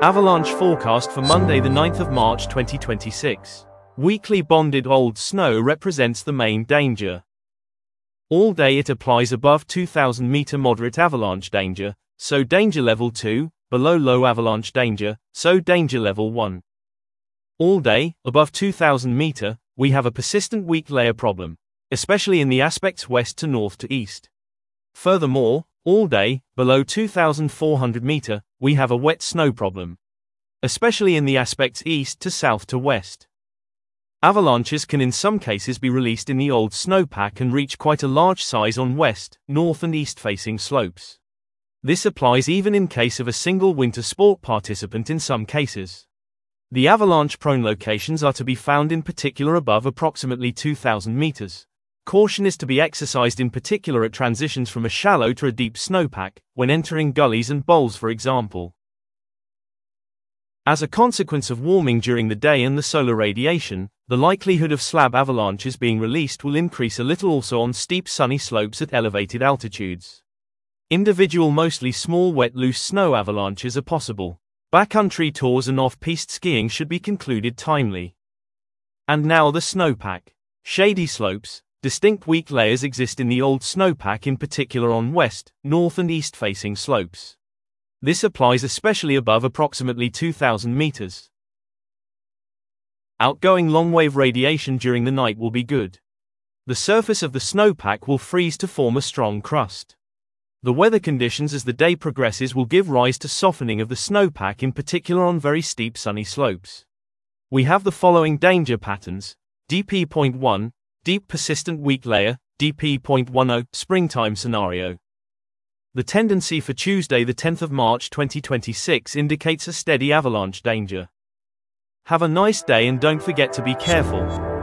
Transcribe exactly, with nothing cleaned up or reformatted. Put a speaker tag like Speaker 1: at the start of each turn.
Speaker 1: Avalanche forecast for Monday the ninth of March twenty twenty-six. Weakly bonded old snow represents the main danger. All day it applies above two thousand meter moderate avalanche danger, so danger level two, below low avalanche danger, so danger level one. All day, above two thousand meter, we have a persistent weak layer problem, especially in the aspects west to north to east. Furthermore, all day, below two thousand four hundred meter, we have a wet snow problem, especially in the aspects east to south to west. Avalanches can in some cases be released in the old snowpack and reach quite a large size on west, north and east facing slopes. This applies even in case of a single winter sport participant in some cases. The avalanche-prone locations are to be found in particular above approximately two thousand meters. Caution is to be exercised in particular at transitions from a shallow to a deep snowpack, when entering gullies and bowls for example. As a consequence of warming during the day and the solar radiation, the likelihood of slab avalanches being released will increase a little also on steep sunny slopes at elevated altitudes. Individual mostly small wet loose snow avalanches are possible. Backcountry tours and off-piste skiing should be concluded timely. And now the snowpack. Shady slopes. Distinct weak layers exist in the old snowpack in particular on west, north and east facing slopes. This applies especially above approximately two thousand meters. Outgoing long-wave radiation during the night will be good. The surface of the snowpack will freeze to form a strong crust. The weather conditions as the day progresses will give rise to softening of the snowpack in particular on very steep sunny slopes. We have the following danger patterns. D P zero point one, deep persistent weak layer, D P zero point ten, springtime scenario. The tendency for Tuesday the tenth of March twenty twenty-six indicates a steady avalanche danger. Have a nice day and don't forget to be careful.